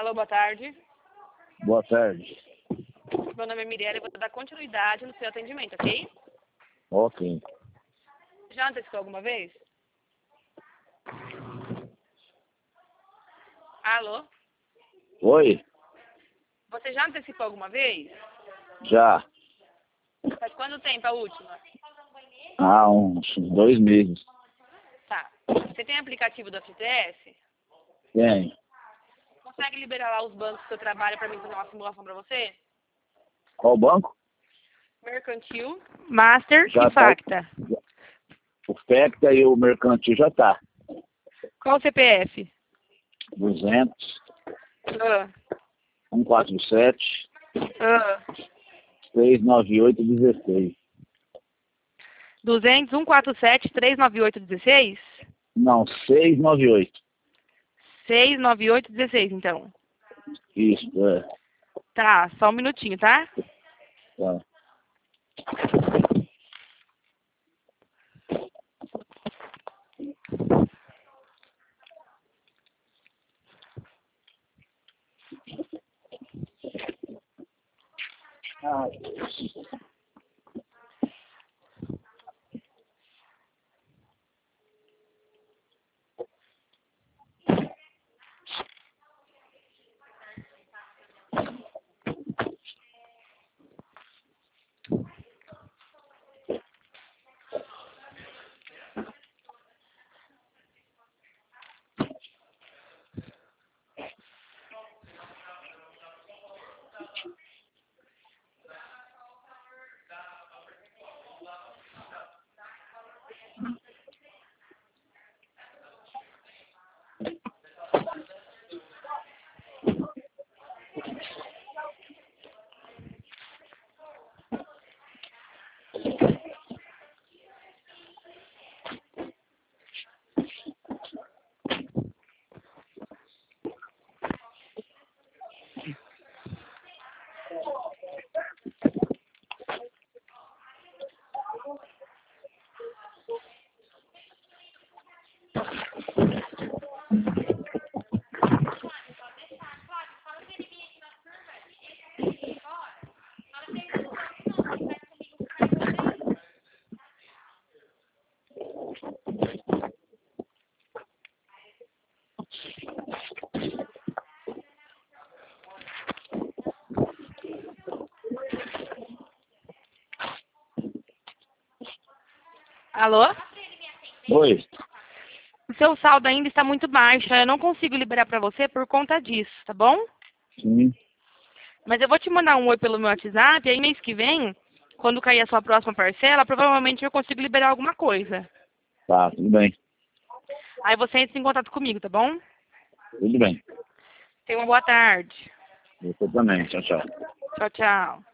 Alô, boa tarde. Boa tarde. Meu nome é Mirella e vou dar continuidade no seu atendimento, ok? Ok. Já antecipou alguma vez? Alô? Oi? Você já antecipou alguma vez? Já. Faz quanto tempo a última? Há uns 2 meses. Tá. Você tem aplicativo do FGTS? Tem. Consegue liberar lá os bancos que você trabalha para mim fazer uma simulação para você? Qual banco? Mercantil, Master Já e tá. Facta. O FECTA e o Mercantil já tá. Qual o CPF? 200, Ah, 147, ah. 698, 16. 200, 147, 398, 16? Não, 698. 698, 16, então. Isso, é. Tá, só um minutinho, tá? Tá. Alô? Oi. O seu saldo ainda está muito baixo. Eu não consigo liberar para você por conta disso, tá bom? Sim. Mas eu vou te mandar um oi pelo meu WhatsApp. Aí mês que vem, quando cair a sua próxima parcela, provavelmente eu consigo liberar alguma coisa. Tá, tudo bem. Aí você entra em contato comigo, tá bom? Tudo bem. Tenha uma boa tarde. Você também. Tchau, tchau. Tchau, tchau.